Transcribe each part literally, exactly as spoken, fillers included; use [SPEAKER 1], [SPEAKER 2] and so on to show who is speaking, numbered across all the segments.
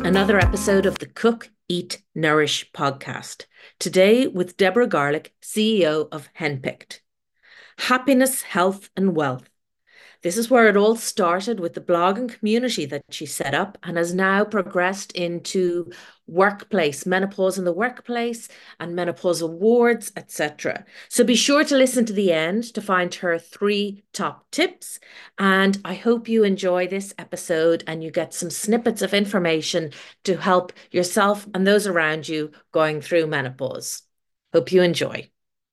[SPEAKER 1] another episode of the Cook, Eat, Nourish podcast. Today with Deborah Garlick, C E O of Henpicked. Happiness, health, and wealth. This is where it all started with the blog and community that she set up and has now progressed into workplace, menopause in the workplace and menopause awards, et cetera. So be sure to listen to the end to find her three top tips. And I hope you enjoy this episode and you get some snippets of information to help yourself and those around you going through menopause. Hope you enjoy.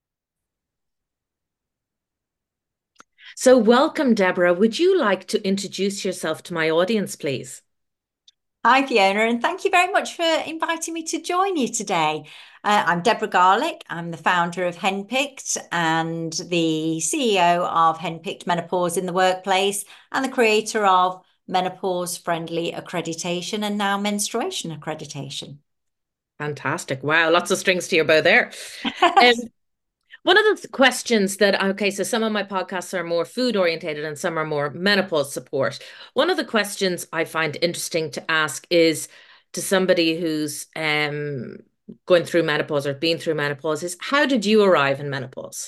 [SPEAKER 1] So, welcome, Deborah. Would you like to introduce yourself to my audience, please?
[SPEAKER 2] Hi, Fiona, and thank you very much for inviting me to join you today. Uh, I'm Deborah Garlick. I'm the founder of Henpicked and the C E O of Henpicked Menopause in the Workplace and the creator of Menopause Friendly Accreditation and now Menstruation Accreditation.
[SPEAKER 1] Fantastic. Wow, lots of strings to your bow there. Um, one of the questions that, okay, so some of my podcasts are more food orientated and some are more menopause support. One of the questions I find interesting to ask is to somebody who's um, going through menopause or been through menopause is how did you arrive in menopause?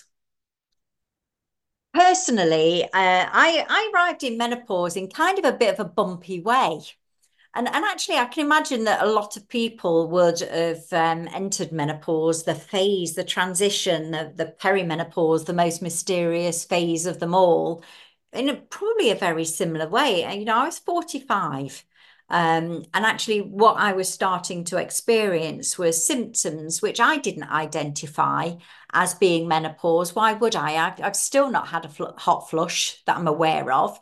[SPEAKER 2] Personally, uh, I, I arrived in menopause in kind of a bit of a bumpy way. And, and actually, I can imagine that a lot of people would have um, entered menopause, the phase, the transition, the, the perimenopause, the most mysterious phase of them all, in a, probably a very similar way. And, you know, I was forty-five. Um, and actually, what I was starting to experience was symptoms which I didn't identify as being menopause. Why would I? I've, I've still not had a fl hot flush that I'm aware of.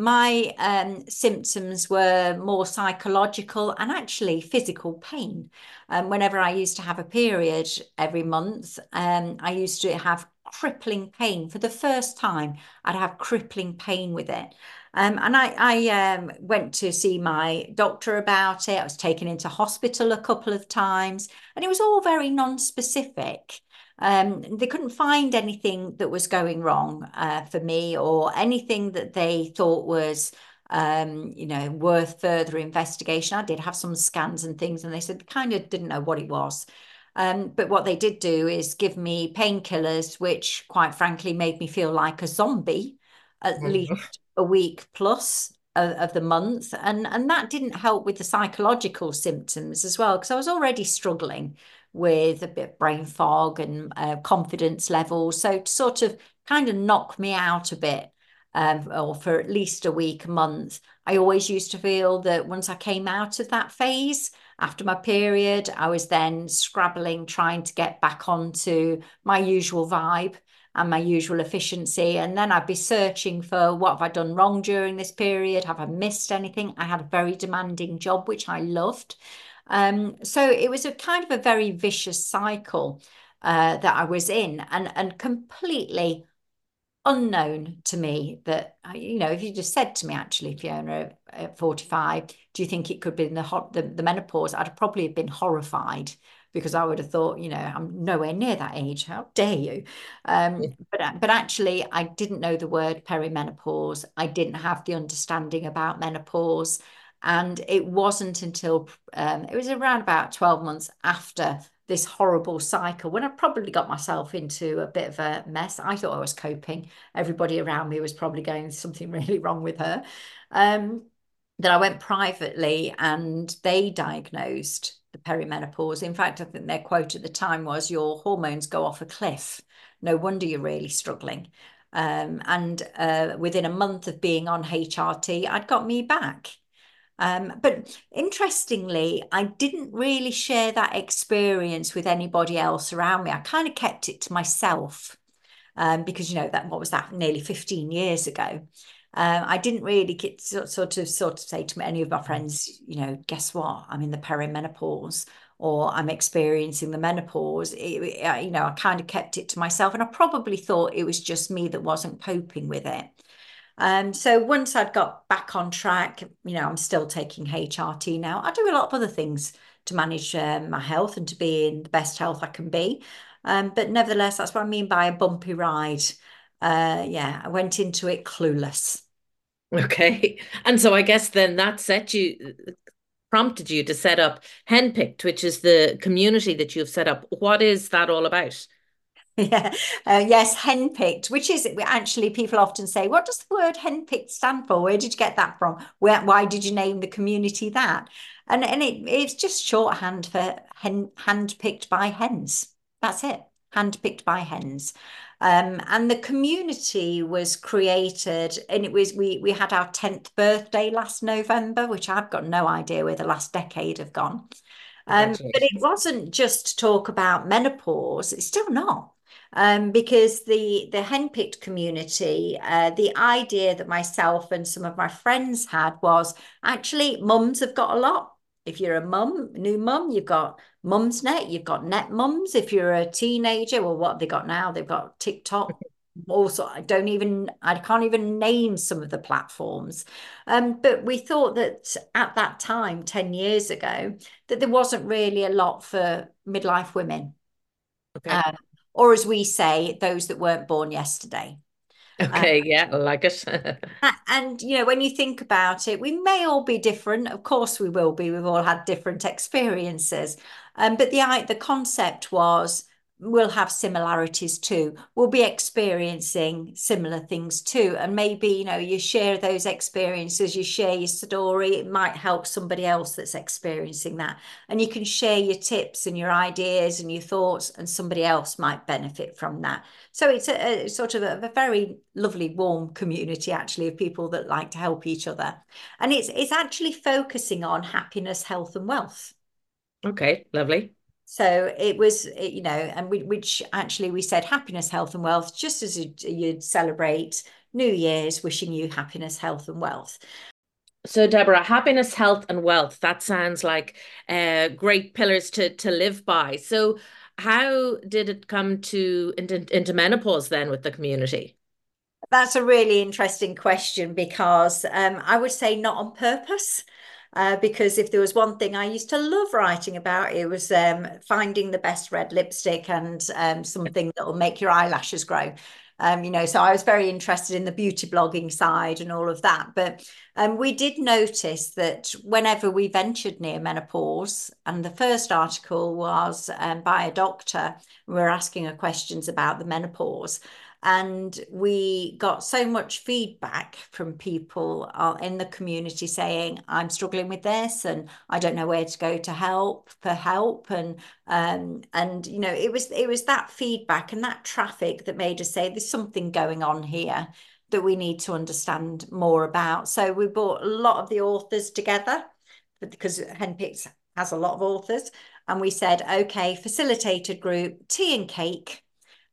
[SPEAKER 2] My um, symptoms were more psychological and actually physical pain. Um, whenever I used to have a period every month, um, I used to have crippling pain. For the first time, I'd have crippling pain with it. Um, and I, I um, went to see my doctor about it. I was taken into hospital a couple of times, and it was all very non-specific. Um, they couldn't find anything that was going wrong uh, for me or anything that they thought was, um, you know, worth further investigation. I did have some scans and things, and they said they kind of didn't know what it was. Um, but what they did do is give me painkillers, which quite frankly made me feel like a zombie at least
[SPEAKER 1] Mhm.
[SPEAKER 2] a week plus of, of the month. And, and that didn't help with the psychological symptoms as well, because I was already struggling with a bit of brain fog and uh, confidence levels. So to sort of kind of knock me out a bit, um, or for at least a week, a month, I always used to feel that once I came out of that phase, after my period, I was then scrabbling, trying to get back onto my usual vibe and my usual efficiency. And then I'd be searching for what have I done wrong during this period? Have I missed anything? I had a very demanding job, which I loved. Um, so it was a kind of a very vicious cycle uh, that I was in, and and completely unknown to me that, you know, if you just said to me, actually, Fiona, at forty-five, do you think it could be in the hot the, the menopause? I'd probably have been horrified because I would have thought, you know, I'm nowhere near that age. How dare you? Um, but but actually, I didn't know the word perimenopause. I didn't have the understanding about menopause. And it wasn't until um, it was around about twelve months after this horrible cycle when I probably got myself into a bit of a mess. I thought I was coping. Everybody around me was probably going, something really wrong with her. Um, that I went privately and they diagnosed the perimenopause. In fact, I think their quote at the time was, "Your hormones go off a cliff. No wonder you're really struggling." Um, and uh, within a month of being on H R T, I'd got me back. Um, but interestingly, I didn't really share that experience with anybody else around me. I kind of kept it to myself um, because, you know, that what was that, nearly fifteen years ago. Um, I didn't really get sort sort of sort of say to any of my friends, you know, guess what? I'm in the perimenopause or I'm experiencing the menopause. It, it- you know, I kind of kept it to myself, and I probably thought it was just me that wasn't coping with it. Um, so once I'd got back on track, you know, I'm still taking H R T now. I do a lot of other things to manage um, my health and to be in the best health I can be. Um, but nevertheless, that's what I mean by a bumpy ride. Uh, yeah, I went into it clueless.
[SPEAKER 1] Okay. And so I guess then that set you prompted you to set up Henpicked, which is the community that you've set up. What is that all about?
[SPEAKER 2] Yeah, uh, yes, henpicked, which is actually people often say, what does the word henpicked stand for? Where did you get that from? Where, why did you name the community that? And and it, it's just shorthand for hen, handpicked by hens. That's it, handpicked by hens. Um, and the community was created, and it was we we had our tenth birthday last November, which I've got no idea where the last decade have gone. Um, but it
[SPEAKER 1] Congratulations.
[SPEAKER 2] wasn't just to talk about menopause. It's still not. Um, because the the henpicked community, uh, the idea that myself and some of my friends had was actually mums have got a lot. If you're a mum, new mum, you've got Mumsnet, you've got Net Mums. If you're a teenager, well, what have they got now? They've got TikTok. Also, I don't even, I can't even name some of the platforms. Um, but we thought that at that time, ten years ago, that there wasn't really a lot for midlife women.
[SPEAKER 1] Okay.
[SPEAKER 2] Um, or as we say, those that weren't born yesterday. Uh,
[SPEAKER 1] Okay, yeah, I like it.
[SPEAKER 2] and, you know, when you think about it, we may all be different. Of course, we will be. We've all had different experiences. Um, but the, the concept was we'll have similarities too. We'll be experiencing similar things too. And maybe, you know, you share those experiences, you share your story, it might help somebody else that's experiencing that. And you can share your tips and your ideas and your thoughts, and somebody else might benefit from that. So it's a, a sort of a, a very lovely, warm community, actually, of people that like to help each other. And it's it's actually focusing on happiness, health, and wealth.
[SPEAKER 1] Okay, lovely.
[SPEAKER 2] So it was, you know, and we, which actually we said happiness, health, and wealth, just as you'd, you'd celebrate New Year's, wishing you happiness, health, and wealth.
[SPEAKER 1] So, Deborah, happiness, health, and wealth, that sounds like uh, great pillars to to live by. So, how did it come to into, into menopause then with the community?
[SPEAKER 2] That's a really interesting question because um, I would say not on purpose. Uh, because if there was one thing I used to love writing about, it was um, finding the best red lipstick and um, something that will make your eyelashes grow. Um, you know, so I was very interested in the beauty blogging side and all of that. But um, we did notice that whenever we ventured near menopause, and the first article was um, by a doctor, we were asking her questions about the menopause. And we got so much feedback from people uh, in the community saying, I'm struggling with this and I don't know where to go to help for help. And um, and you know, it was it was that feedback and that traffic that made us say there's something going on here that we need to understand more about. So we brought a lot of the authors together because Henpicked has a lot of authors. And we said, okay, facilitated group, tea and cake,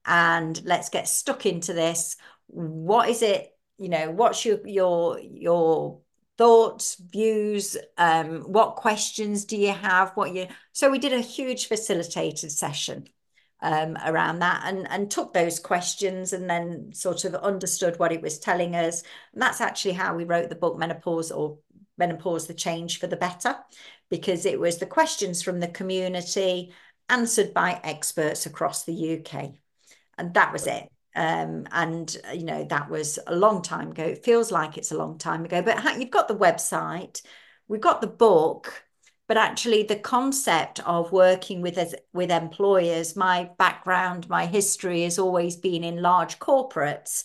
[SPEAKER 2] and let's get stuck into this. What is it? You know, what's your your your thoughts, views? Um, what questions do you have? What you so we did a huge facilitated session um, around that and and took those questions and then sort of understood what it was telling us. And that's actually how we wrote the book Menopause or Menopause: The Change for the Better, because it was the questions from the community answered by experts across the U K. And that was it. Um, and you know, that was a long time ago. It feels like it's a long time ago, but you've got the website, we've got the book, but actually the concept of working with as with employers, my background, my history has always been in large corporates.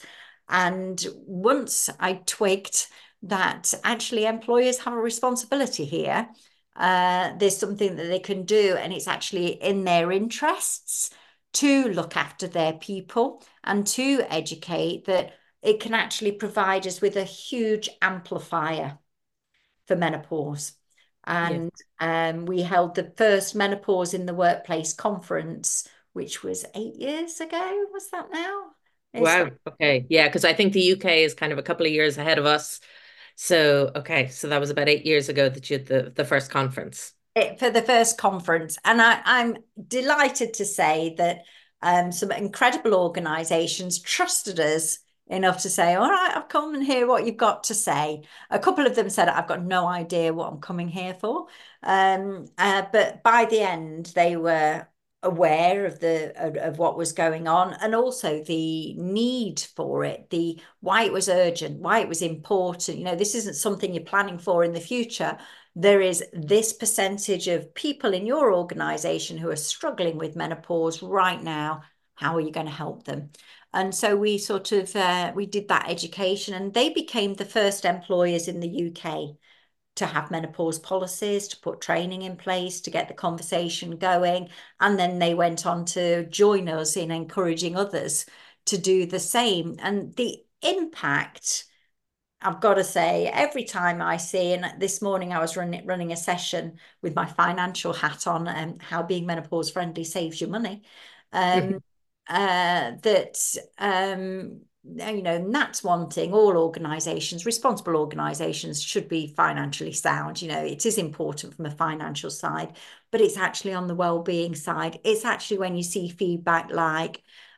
[SPEAKER 2] And once I twigged that actually employers have a responsibility here, uh, there's something that they can do, and it's actually in their interests to look after their people and to educate, that it can actually provide us with a huge amplifier for menopause.
[SPEAKER 1] Yeah.
[SPEAKER 2] And um, we held the first menopause in the workplace conference, which was eight years ago. Was that now? Is that
[SPEAKER 1] Wow. Okay. Yeah, because I think the U K is kind of a couple of years ahead of us. So, okay, so that was about eight years ago that you had the, the first conference.
[SPEAKER 2] it for the first conference? And I, I'm delighted to say that um, some incredible organisations trusted us enough to say, all right, I'll come and hear what you've got to say. A couple of them said, I've got no idea what I'm coming here for. Um, uh, but by the end, they were aware of the of, of what was going on, and also the need for it, the why it was urgent, why it was important. You know, this isn't something you're planning for in the future. There is this percentage of people in your organization who are struggling with menopause right now. How are you going to help them? And so we sort of uh, we did that education, and they became the first employers in the U K to have menopause policies, to put training in place, to get the conversation going. And then they went on to join us in encouraging others to do the same. And the impact, I've got to say, every time I see, and this morning I was running, running a session with my financial hat on, and um, how being menopause friendly saves you money. Um, uh, that um, you know, and that's one thing. All organizations, responsible organizations, should be financially sound. You know, it is important from a financial side, but it's actually on the well-being side. It's actually when you see feedback like,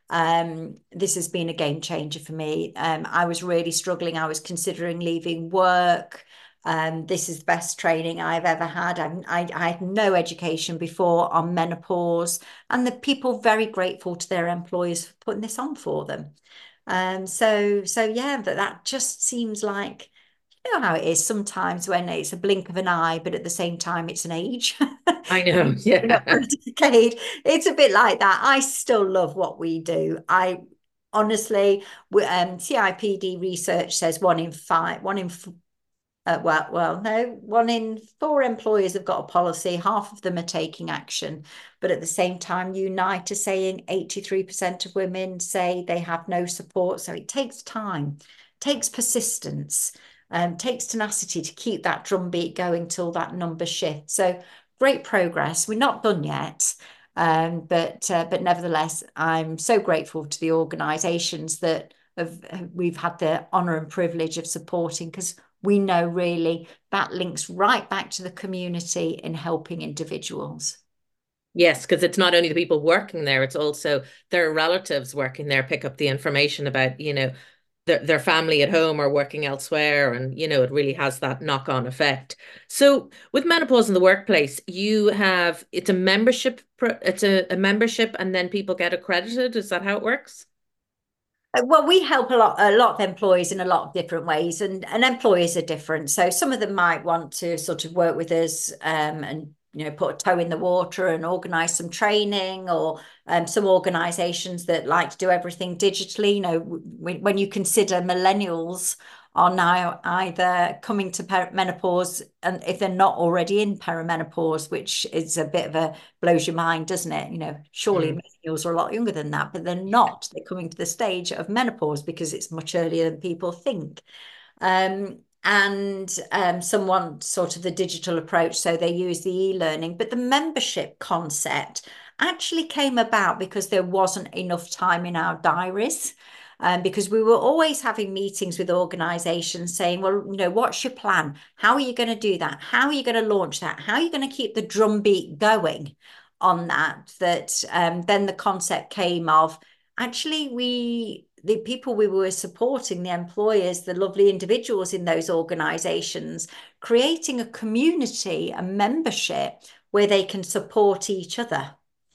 [SPEAKER 2] um, this has been a game changer for me. Um, I was really struggling. I was considering leaving work. Um, this is the best training I've ever had. I, I, I had no education before on menopause, and the people very grateful to their employers for putting this on for them. Um, so so yeah, that that just seems like, you know how it is sometimes when it's a blink of an eye, but at the same time it's an age.
[SPEAKER 1] I know,
[SPEAKER 2] Not for
[SPEAKER 1] yeah.
[SPEAKER 2] a decade. It's a bit like that. I still love what we do. I honestly, um, C I P D research says one in five, one in uh, well, well, no, one in four employers have got a policy. Half of them are taking action. But at the same time, Unite is saying eighty-three percent of women say they have no support. So it takes time, takes persistence, um, takes tenacity to keep that drumbeat going till that number shifts. So great progress. We're not done yet. Um, but uh, but nevertheless, I'm so grateful to the organisations that have, we've had the honour and privilege of supporting, because we know really that links right back to the community in helping individuals.
[SPEAKER 1] Yes, because it's not only the people working there, it's also their relatives working there pick up the information about, you know, their, their family at home or working elsewhere. And, you know, it really has that knock-on effect. So with menopause in the workplace, you have, it's a membership, it's a, a membership and then people get accredited. Is that how it works?
[SPEAKER 2] Well, we help a lot, a lot of employees in a lot of different ways, and, and employers are different. So some of them might want to sort of work with us, um, and you know, put a toe in the water and organise some training, or um, some organisations that like to do everything digitally. You know, when, when you consider millennials are now either coming to menopause, and if they're not already in perimenopause, which is a bit of a blows your mind, doesn't it? You know, surely
[SPEAKER 1] Mm.
[SPEAKER 2] millennials are a lot younger than that, but they're not. They're coming to the stage of menopause because it's much earlier than people think. Um, and um, some want sort of the digital approach, so they use the e-learning. But the membership concept actually came about because there wasn't enough time in our diaries. Um, because we were always having meetings with organizations saying, well, you know, what's your plan? How are you going to do that? How are you going to launch that? How are you going to keep the drumbeat going on that? That um, then the concept came of, actually, we, the people we were supporting, the employers, the lovely individuals in those organizations, creating a community, a membership where they can support each other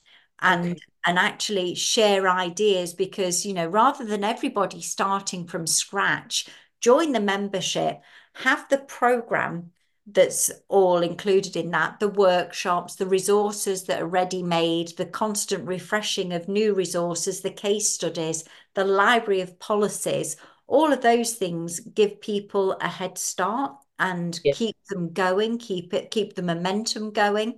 [SPEAKER 2] and
[SPEAKER 1] Okay.
[SPEAKER 2] and actually share ideas, because you know, rather than everybody starting from scratch, join the membership, have the program that's all included in that, the workshops, the resources that are ready made, the constant refreshing of new resources, the case studies, the library of policies. All of those things give people a head start and
[SPEAKER 1] Yeah.
[SPEAKER 2] keep them going, keep it keep the momentum going.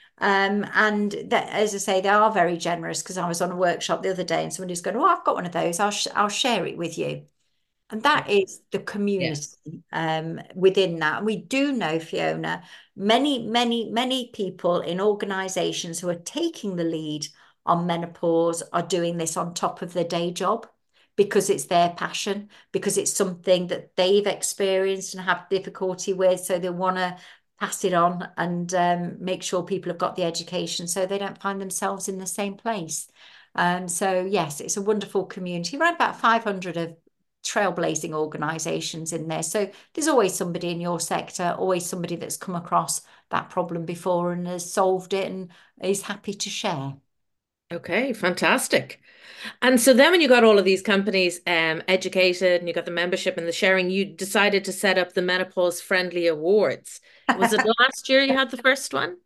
[SPEAKER 2] Um, and that, as I say, they are very generous, because I was on a workshop the other day and somebody was going, oh, I've got one of those. I'll, sh I'll share it with you. And that is the community,
[SPEAKER 1] Yes.
[SPEAKER 2] um, within that. And we do know, Fiona, many, many, many people in organisations who are taking the lead on menopause are doing this on top of their day job, because it's their passion, because it's something that they've experienced and have difficulty with. So they want to pass it on and um, make sure people have got the education so they don't find themselves in the same place. Um, so yes, it's a wonderful community. Around about five hundred of trailblazing organisations in there. So there's always somebody in your sector, always somebody that's come across that problem before and has solved it and is happy to share.
[SPEAKER 1] Okay, fantastic. And so then when you got all of these companies um, educated and you got the membership and the sharing, you decided to set up the Menopause Friendly Awards. Was it last year you had the first one?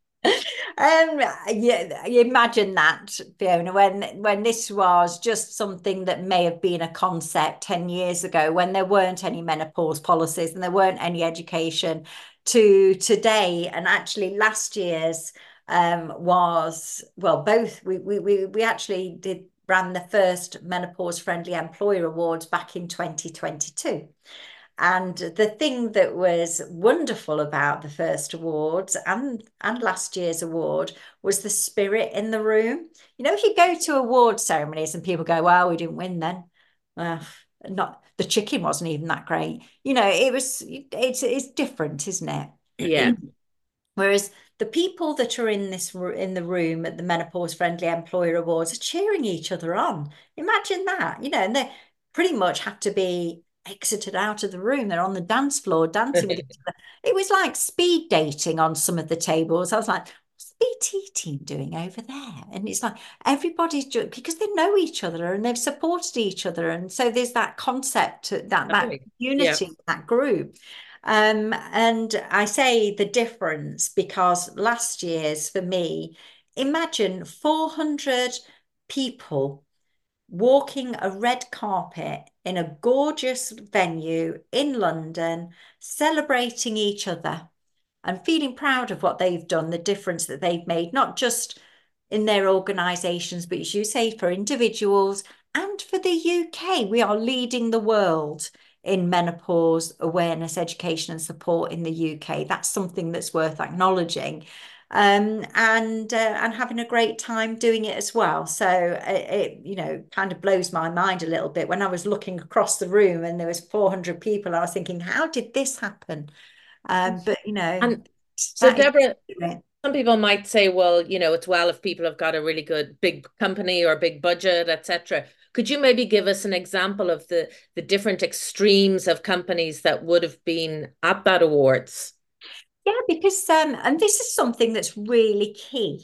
[SPEAKER 2] Um, yeah, you imagine that, Fiona, when when this was just something that may have been a concept ten years ago, when there weren't any menopause policies and there weren't any education, to today. And actually last year's um was, well, both we we we, we actually did ran the first menopause friendly employer awards back in twenty twenty-two. And the thing that was wonderful about the first awards and, and last year's award was the spirit in the room. You know, if you go to award ceremonies and people go, well, we didn't win then. Well, not the chicken wasn't even that great. You know, it was, it's, it's different, isn't
[SPEAKER 1] Yeah.
[SPEAKER 2] it? Whereas the people that are in this in the room at the Menopause Friendly Employer Awards are cheering each other on. Imagine that, you know, and they pretty much have to be exited out of the room. They're on the dance floor dancing with each other. It was like speed dating on some of the tables. I was like, what's the B T team doing over there? And it's like everybody's just because they know each other and they've supported each other. And so there's that concept, that that
[SPEAKER 1] Totally. Yeah.
[SPEAKER 2] unity, that group. Um, and I say the difference because last year's for me, imagine four hundred people walking a red carpet in a gorgeous venue in London, celebrating each other and feeling proud of what they've done, the difference that they've made, not just in their organisations, but as you say, for individuals and for the U K. We are leading the world in menopause awareness, education, and support in the U K. That's something that's worth acknowledging. Um, and uh, and having a great time doing it as well. So it, it, you know, kind of blows my mind a little bit when I was looking across the room and there was four hundred people. I was thinking, how did this happen? Um, but you know,
[SPEAKER 1] And so,
[SPEAKER 2] that is
[SPEAKER 1] Deborah,
[SPEAKER 2] it.
[SPEAKER 1] some people might say, well, you know, it's well if people have got a really good big company or big budget, et cetera. Could you maybe give us an example of the the different extremes of companies that would have been at that awards?
[SPEAKER 2] Yeah, because um, and this is something that's really key.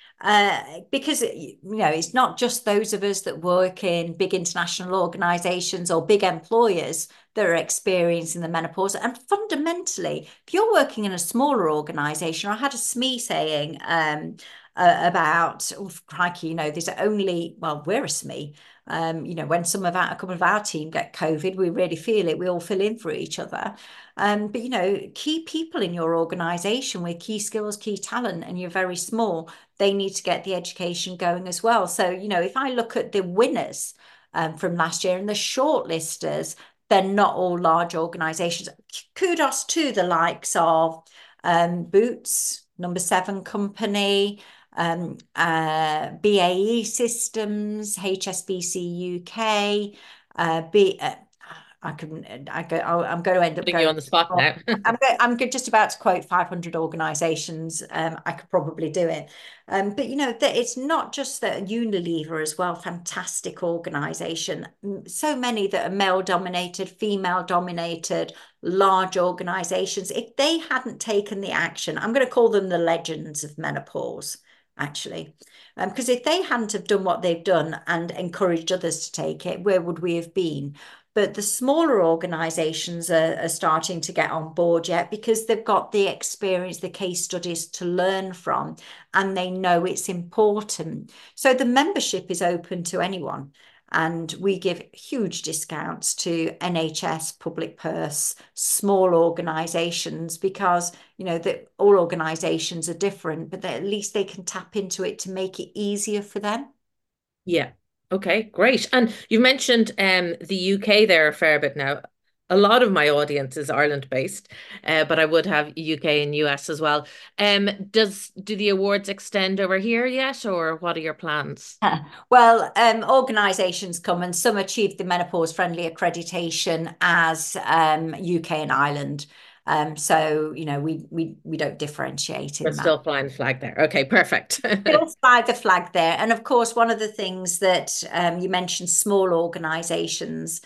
[SPEAKER 2] Uh, because you know it's not just those of us that work in big international organizations or big employers that are experiencing the menopause. And fundamentally, if you're working in a smaller organization, I had a S M E saying um, uh, about, oh, crikey, you know, there's only, well, we're a S M E. Um, you know, when some of our, a couple of our team get COVID, we really feel it. We all fill in for each other. Um, but, you know, key people in your organization with key skills, key talent, and you're very small, they need to get the education going as well. So, you know, if I look at the winners um, from last year and the shortlisters, they're not all large organizations. Kudos to the likes of um, Boots, Number Seven Company, um, uh, B A E Systems, H S B C U K, uh, B, uh, I can, I go, I'm going to end up
[SPEAKER 1] Putting you
[SPEAKER 2] going.
[SPEAKER 1] on the spot now.
[SPEAKER 2] I'm I'm just about to quote five hundred organisations. Um, I could probably do it. Um, but you know that it's not just that Unilever as well, fantastic organisation. So many that are male dominated, female dominated, large organisations. If they hadn't taken the action, I'm going to call them the legends of menopause, actually. Um, because if they hadn't have done what they've done and encouraged others to take it, where would we have been? But the smaller organizations are, are starting to get on board yet because they've got the experience, the case studies to learn from, and they know it's important. So the membership is open to anyone. And we give huge discounts to N H S, public purse, small organizations because, you know, that all organizations are different, but at least they can tap into it to make it easier for them.
[SPEAKER 1] Yeah. Okay, great. And you mentioned um, the U K there a fair bit now. A lot of my audience is Ireland based, uh, but I would have U K and U S as well. Um, does do the awards extend over here yet, or what are your plans?
[SPEAKER 2] Well, um, organisations come and some achieve the menopause friendly accreditation as um, U K and Ireland. Um, so, you know, we we we don't differentiate
[SPEAKER 1] We're
[SPEAKER 2] in that.
[SPEAKER 1] still flying flag there. Okay, perfect.
[SPEAKER 2] Still fly the flag there. And of course, one of the things that um, you mentioned, small organisations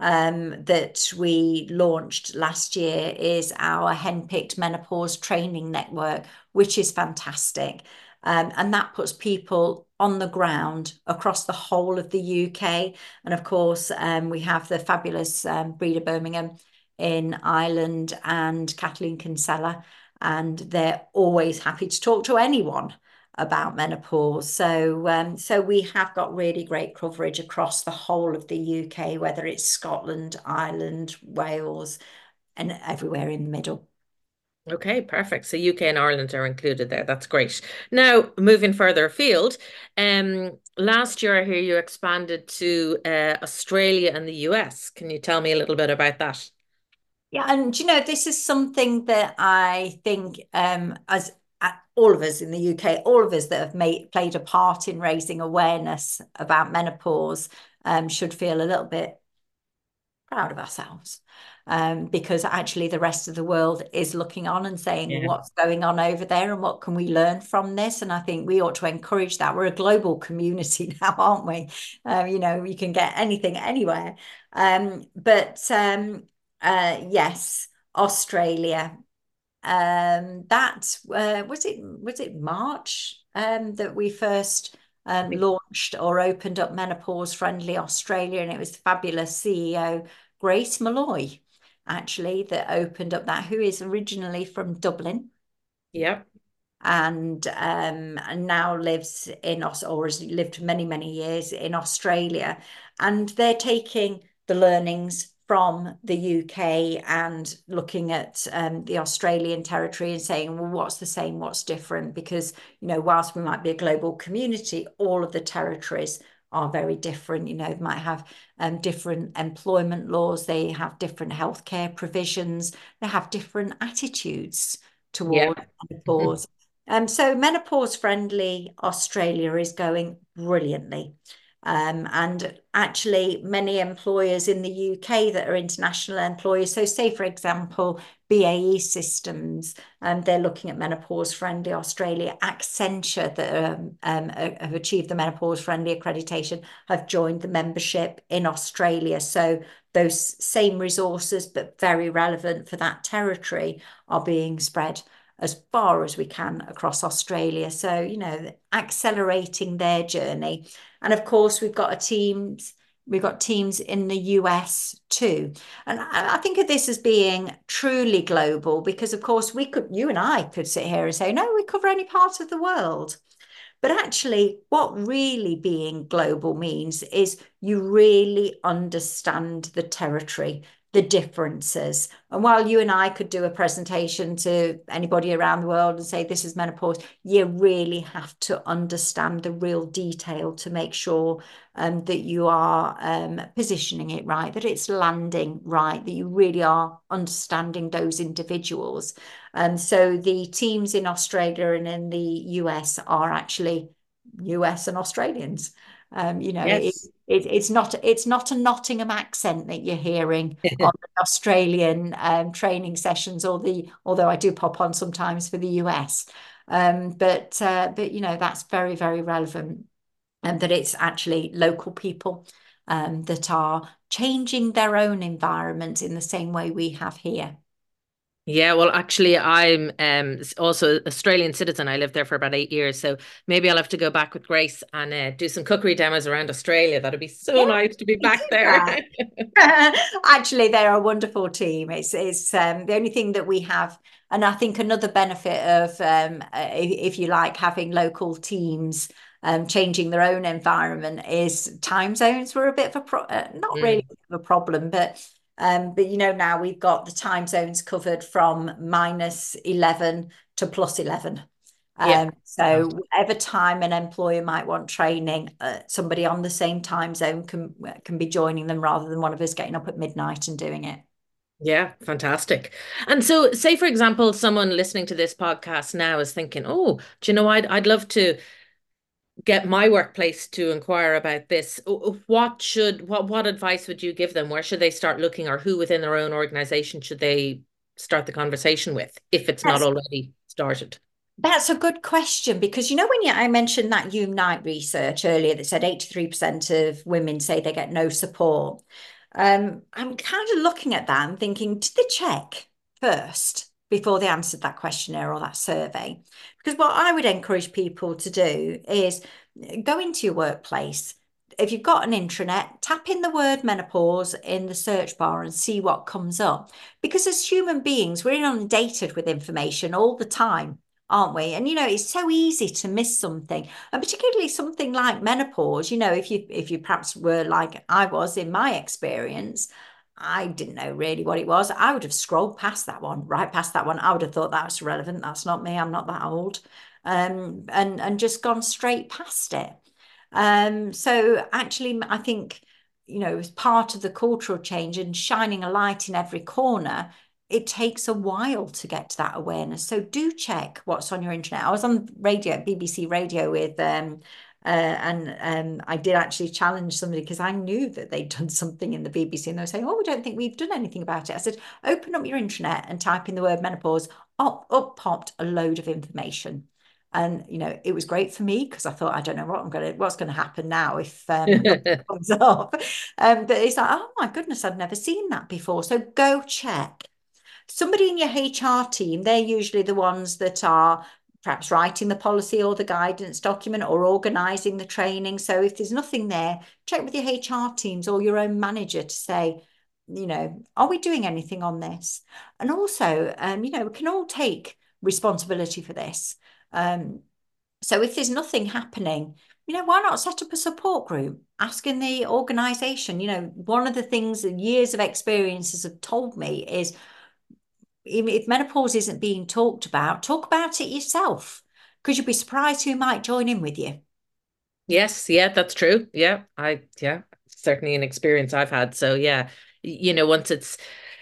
[SPEAKER 2] um, that we launched last year is our Henpicked Menopause Training Network, which is fantastic. Um, and that puts people on the ground across the whole of the U K. And of course, um, we have the fabulous um, Breeder Birmingham in Ireland and Kathleen Kinsella, and they're always happy to talk to anyone about menopause. So, um, so we have got really great coverage across the whole of the U K, whether it's Scotland, Ireland, Wales, and everywhere in the middle.
[SPEAKER 1] Okay, perfect. So U K and Ireland are included there. That's great. Now, moving further afield, um, last year I hear you expanded to uh, Australia and the U S. Can you tell me a little bit about that?
[SPEAKER 2] Yeah, and you know, this is something that I think, um, as uh, all of us in the U K, all of us that have made played a part in raising awareness about menopause, um, should feel a little bit proud of ourselves. Um, because actually the rest of the world is looking on and saying,
[SPEAKER 1] Yeah.
[SPEAKER 2] what's going on over there and what can we learn from this? And I think we ought to encourage that. We're a global community now, aren't we? Um, you know, you can get anything anywhere. Um, but um, uh, yes, Australia. Um, that uh, was it. Was it March um, that we first
[SPEAKER 1] I
[SPEAKER 2] um,
[SPEAKER 1] think,
[SPEAKER 2] launched or opened up Menopause Friendly Australia, and it was the fabulous C E O Grace Malloy, actually, that opened up that. Who is originally from Dublin
[SPEAKER 1] yeah.
[SPEAKER 2] and um, and now lives in Aus or has lived many many years in Australia, and they're taking the learnings from the U K and looking at um, the Australian territory and saying, well, what's the same, what's different? Because you know, whilst we might be a global community, all of the territories are very different. You know, they might have um, different employment laws, they have different healthcare provisions, they have different attitudes
[SPEAKER 1] Yeah.
[SPEAKER 2] toward menopause. Um, so menopause friendly Australia is going brilliantly. Um, and actually, many employers in the U K that are international employers, so say, for example, B A E Systems, um, they're looking at menopause friendly Australia. Accenture, that um, um, have achieved the menopause friendly accreditation, have joined the membership in Australia. So those same resources, but very relevant for that territory, are being spread as far as we can across Australia. So, you know, accelerating their journey. And of course, we've got a teams, we've got teams in the U S too. And I, I think of this as being truly global because, of course, we could, you and I could sit here and say, no, we cover any part of the world. But actually, what really being global means is you really understand the territory, the differences. And while you and I could do a presentation to anybody around the world and say, this is menopause, you really have to understand the real detail to make sure um, that you are um, positioning it right, that it's landing right, that you really are understanding those individuals. And so the teams in Australia and in the U S are actually U S and Australians. Um, you know, it,
[SPEAKER 1] Yes.
[SPEAKER 2] it, it's not it's not a Nottingham accent that you're hearing on the Australian um, training sessions, or the although I do pop on sometimes for the U S. Um, but uh, but you know, that's very very relevant, and that it's actually local people um, that are changing their own environment in the same way we have here.
[SPEAKER 1] Yeah, well, actually, I'm um s- also Australian citizen. I lived there for about eight years, so maybe I'll have to go back with Grace and uh, do some cookery demos around Australia. That'd be so
[SPEAKER 2] Yeah,
[SPEAKER 1] nice to be
[SPEAKER 2] you
[SPEAKER 1] back
[SPEAKER 2] do
[SPEAKER 1] there.
[SPEAKER 2] that. Actually, they're a wonderful team. It's it's um, the only thing that we have, and I think another benefit of, um, uh, if, if you like, having local teams um, changing their own environment is time zones were a bit of a pro uh, not really
[SPEAKER 1] Mm,
[SPEAKER 2] a problem, but um, but you know, now we've got the time zones covered from minus eleven to plus eleven.
[SPEAKER 1] yeah.
[SPEAKER 2] Um, so whatever time an employer might want training, uh, somebody on the same time zone can can be joining them rather than one of us getting up at midnight and doing it.
[SPEAKER 1] Yeah, fantastic. And so, say for example, someone listening to this podcast now is thinking, "Oh, do you know, I'd I'd love to get my workplace to inquire about this. What should what what advice would you give them? Where should they start looking, or who within their own organization should they start the conversation with if it's not
[SPEAKER 2] That's
[SPEAKER 1] already started?"
[SPEAKER 2] that's a good question, because you know, when you, I mentioned that Unite research earlier that said eighty-three percent of women say they get no support. Um, I'm kind of looking at that and thinking, did they check first before they answered that questionnaire or that survey. Because what I would encourage people to do is go into your workplace. If you've got an intranet, tap in the word menopause in the search bar and see what comes up. Because as human beings, we're inundated with information all the time, aren't we? And you know, it's so easy to miss something, and particularly something like menopause. You know, if you if you perhaps were like I was in my experience, I didn't know really what it was. I would have scrolled past that one, right past that one. I would have thought that was relevant. That's not me. I'm not that old. Um, and and just gone straight past it. Um, so actually, I think, you know, as part of the cultural change and shining a light in every corner, it takes a while to get to that awareness. So do check what's on your internet. I was on radio, B B C Radio with um uh, and um, I did actually challenge somebody because I knew that they'd done something in the B B C and they were saying, oh, we don't think we've done anything about it. I said, open up your internet and type in the word menopause. Up, up popped a load of information. And, you know, it was great for me because I thought, I don't know what I'm going to, what's going to happen now if um, nothing comes up. Um, but it's like, oh my goodness, I've never seen that before. So go check. Somebody in your H R team, they're usually the ones that are perhaps writing the policy or the guidance document or organising the training. So if there's nothing there, check with your H R teams or your own manager to say, you know, are we doing anything on this? And also, um, you know, we can all take responsibility for this. Um, so if there's nothing happening, you know, why not set up a support group? Asking the organisation, you know, one of the things that years of experiences have told me is if menopause isn't being talked about, talk about it yourself because you'll be surprised who might join in with you.
[SPEAKER 1] Yes, yeah, that's true. Yeah, I yeah, certainly an experience I've had. So yeah, you know, once it's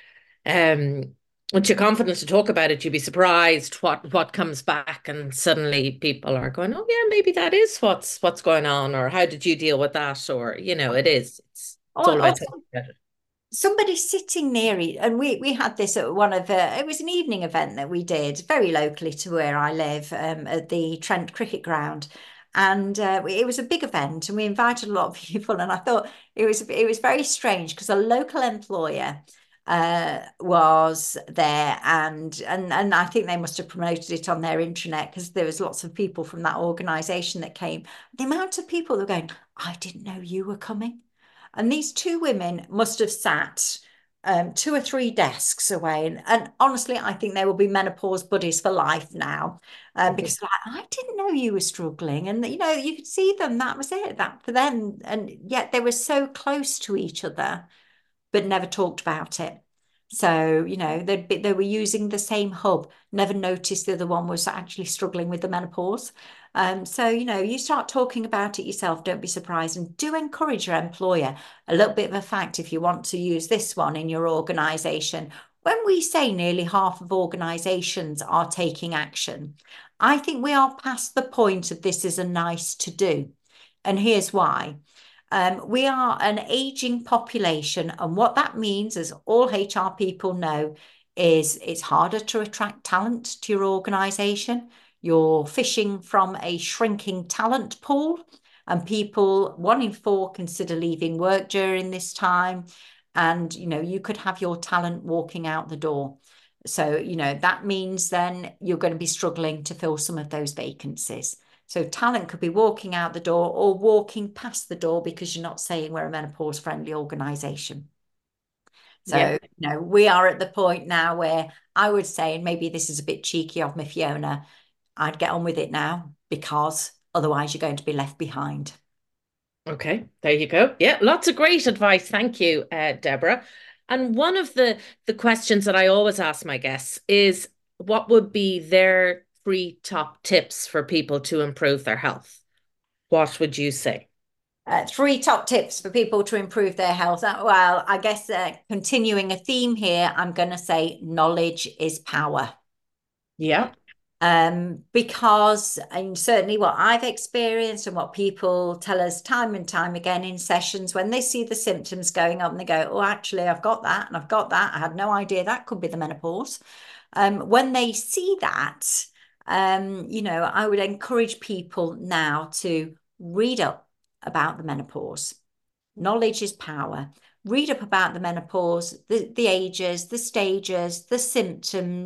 [SPEAKER 1] um once you're confident to talk about it, you'd be surprised what what comes back, and suddenly people are going, "Oh yeah, maybe that is what's what's going on," or "How did you deal with that?" Or you know, it is. It's it's
[SPEAKER 2] Or,
[SPEAKER 1] all
[SPEAKER 2] or
[SPEAKER 1] about talking about it.
[SPEAKER 2] somebody sitting near it, and we we had this at one of uh, it was an evening event that we did very locally to where I live, um, at the Trent Cricket Ground, and uh, it was a big event, and we invited a lot of people, and I thought it was it was very strange because a local employer uh, was there, and and and I think they must have promoted it on their intranet because there was lots of people from that organisation that came. The amount of people that were going, I didn't know you were coming. And these two women must have sat um, two or three desks away. And, and honestly, I think they will be menopause buddies for life now, uh, because like, I didn't know you were struggling. And, you know, you could see them. That was it, that for them. And yet they were so close to each other, but never talked about it. So, you know, they'd be, they were using the same hub, never noticed the other one was actually struggling with the menopause. Um, so, you know, you start talking about it yourself, don't be surprised, and do encourage your employer. A little bit of a fact if you want to use this one in your organisation. When we say nearly half of organisations are taking action, I think we are past the point of this is a nice to do. And here's why. Um, we are an aging population, and what that means, as all H R people know, is it's harder to attract talent to your organisation. You're fishing from a shrinking talent pool, and people, one in four, consider leaving work during this time. And you know, you could have your talent walking out the door. So, you know, that means then you're going to be struggling to fill some of those vacancies. So talent could be walking out the door or walking past the door because you're not saying we're a menopause friendly organisation.
[SPEAKER 1] Yeah.
[SPEAKER 2] So, you know, we are at the point now where I would say, and maybe this is a bit cheeky of me, Fiona, I'd get on with it now because otherwise you're going to be left behind.
[SPEAKER 1] Okay, there you go. Yeah, lots of great advice. Thank you, uh, Deborah. And one of the the questions that I always ask my guests is, what would be their three top tips for people to improve their health? What would you say?
[SPEAKER 2] Uh, three top tips for people to improve their health. Uh, Well, I guess uh, continuing a theme here, I'm going to say knowledge is power.
[SPEAKER 1] Yeah.
[SPEAKER 2] Um, because, and certainly what I've experienced and what people tell us time and time again in sessions, when they see the symptoms going up and they go, oh, actually, I've got that and I've got that. I had no idea that could be the menopause. Um, when they see that, um, you know, I would encourage people now to read up about the menopause. Knowledge is power. Read up about the menopause, the, the ages, the stages, the symptoms.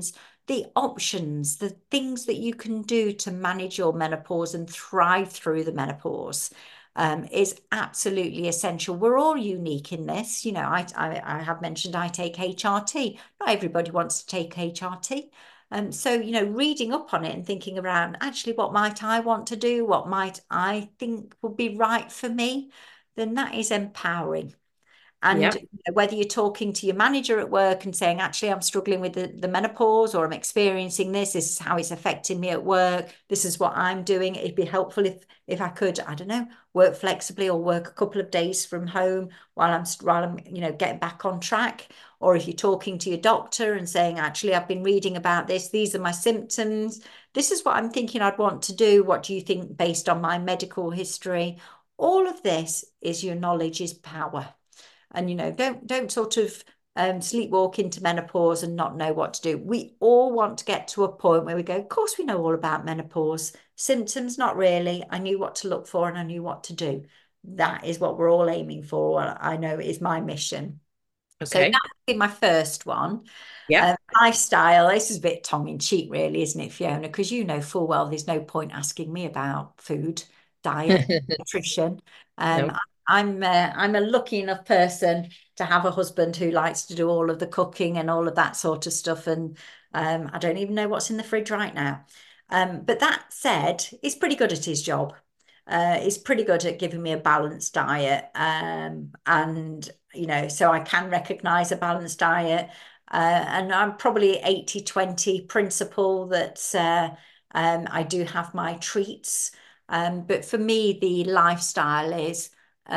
[SPEAKER 2] the options, the things that you can do to manage your menopause and thrive through the menopause. Um, is absolutely essential. We're all unique in this. You know, I, I, I have mentioned I take H R T. Not everybody wants to take H R T. Um, so, you know, reading up on it and thinking around actually what might I want to do, what might I think would be right for me, then that is empowering. And
[SPEAKER 1] Yep.
[SPEAKER 2] you know, whether you're talking to your manager at work and saying, actually, I'm struggling with the, the menopause, or I'm experiencing this, this is how it's affecting me at work, this is what I'm doing. It'd be helpful if if I could, I don't know, work flexibly or work a couple of days from home while I'm while I'm, you know, getting back on track. Or if you're talking to your doctor and saying, actually, I've been reading about this, these are my symptoms, this is what I'm thinking I'd want to do. What do you think based on my medical history? All of this is your knowledge is power. And you know, don't don't sort of um, sleepwalk into menopause and not know what to do. We all want to get to a point where we go, of course, we know all about menopause. Symptoms, not really. I knew what to look for and I knew what to do. That is what we're all aiming for. Well, I know is my mission. So that
[SPEAKER 1] Okay.
[SPEAKER 2] would be my first one.
[SPEAKER 1] Yep.
[SPEAKER 2] Um, lifestyle, this is a bit tongue in cheek, really, isn't it, Fiona? Because you know full well there's no point asking me about food, diet, nutrition. Um,
[SPEAKER 1] No.
[SPEAKER 2] I'm uh, I'm a lucky enough person to have a husband who likes to do all of the cooking and all of that sort of stuff. And um, I don't even know what's in the fridge right now. Um, but that said, he's pretty good at his job. Uh, he's pretty good at giving me a balanced diet. Um, and, you know, so I can recognize a balanced diet. Uh, and I'm probably eighty twenty principle that uh, um, I do have my treats. Um, but for me, the lifestyle is,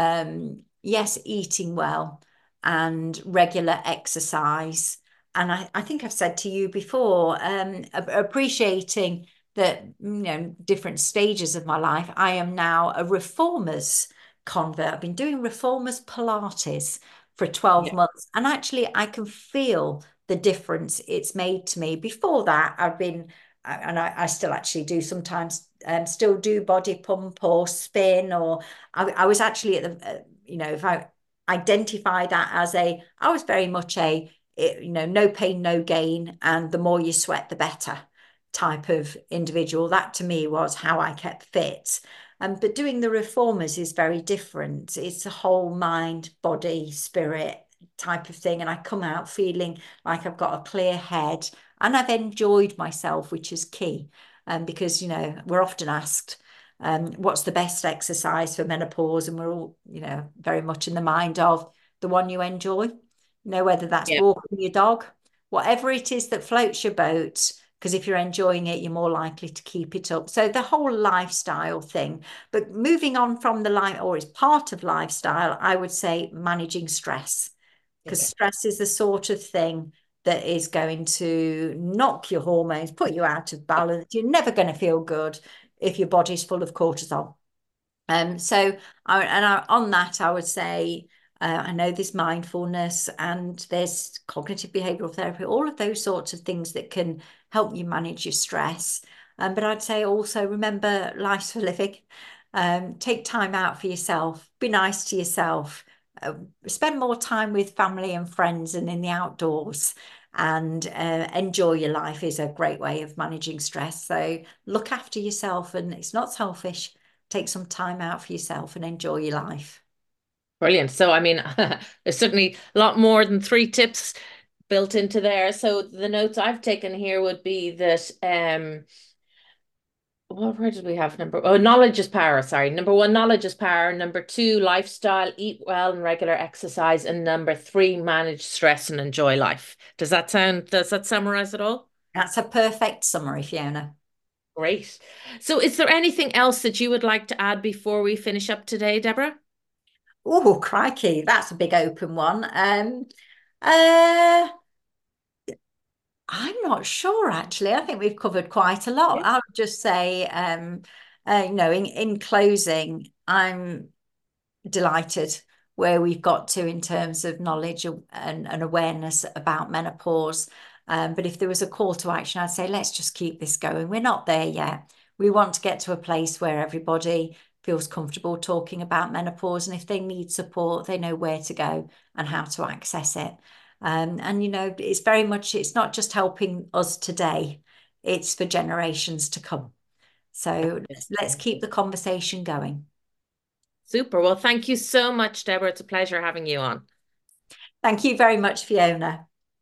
[SPEAKER 2] um, yes, eating well and regular exercise. And I, I think I've said to you before, um, appreciating that, you know, different stages of my life, I am now a reformers convert. I've been doing reformers Pilates for twelve
[SPEAKER 1] Yep.
[SPEAKER 2] months. And actually, I can feel the difference it's made to me. Before that, I've been, and I, I still actually do sometimes, um, still do body pump or spin, or I, I was actually at the, uh, you know, if I identify that as a, I was very much a, you know, no pain, no gain, and the more you sweat, the better type of individual. That to me was how I kept fit. Um, but doing the reformers is very different. It's a whole mind, body, spirit type of thing. And I come out feeling like I've got a clear head and I've enjoyed myself, which is key. Um, because, you know, we're often asked, um, what's the best exercise for menopause? And we're all, you know, very much in the mind of the one you enjoy, you know, whether that's
[SPEAKER 1] Yep.
[SPEAKER 2] walking your dog, whatever it is that floats your boat, because if you're enjoying it, you're more likely to keep it up. So the whole lifestyle thing. But moving on from the life, or as part of lifestyle, I would say managing stress, because
[SPEAKER 1] Okay.
[SPEAKER 2] stress is the sort of thing that is going to knock your hormones, put you out of
[SPEAKER 1] Yep.
[SPEAKER 2] balance. You're never going to feel good if your body's full of cortisol. Um, so I, and I, on that, I would say, uh, I know there's mindfulness and there's cognitive behavioral therapy, all of those sorts of things that can help you manage your stress. Um, but I'd say also remember life's for living. Um, take time out for yourself. Be nice to yourself. Uh, spend more time with family and friends and in the outdoors. And uh, enjoy your life is a great way of managing stress. So look after yourself, and it's not selfish. Take some time out for yourself and enjoy your life.
[SPEAKER 1] Brilliant. So, I mean, there's certainly a lot more than three tips built into there. So the notes I've taken here would be that um well, where did we have number oh knowledge is power, sorry. Number one, knowledge is power. Number two, lifestyle, eat well and regular exercise. And number three, manage stress and enjoy life. Does that sound does that summarize it all?
[SPEAKER 2] That's a perfect summary, Fiona.
[SPEAKER 1] Great. So is there anything else that you would like to add before we finish up today, Deborah?
[SPEAKER 2] Oh, crikey, that's a big open one. Um, uh, I'm not sure actually. I think we've covered quite a lot.
[SPEAKER 1] Yeah.
[SPEAKER 2] I would just say, um, uh, you know, in, in closing, I'm delighted where we've got to in terms of knowledge and, and awareness about menopause. Um, but if there was a call to action, I'd say let's just keep this going. We're not there yet. We want to get to a place where everybody feels comfortable talking about menopause. And if they need support, they know where to go and how to access it. Um, and, you know, it's very much, it's not just helping us today, it's for generations to come. So let's, let's keep the conversation going.
[SPEAKER 1] Super. Well, thank you so much, Deborah. It's a pleasure having you on.
[SPEAKER 2] Thank you very much, Fiona.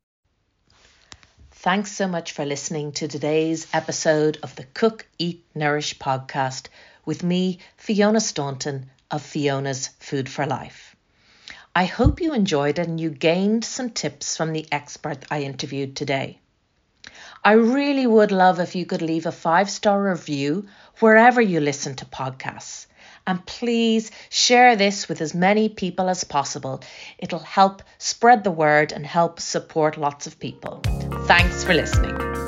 [SPEAKER 1] Thanks so much for listening to today's episode of the Cook, Eat, Nourish podcast with me, Fiona Staunton of Fiona's Food for Life. I hope you enjoyed it and you gained some tips from the expert I interviewed today. I really would love if you could leave a five-star review wherever you listen to podcasts. And please share this with as many people as possible. It'll help spread the word and help support lots of people. Thanks for listening.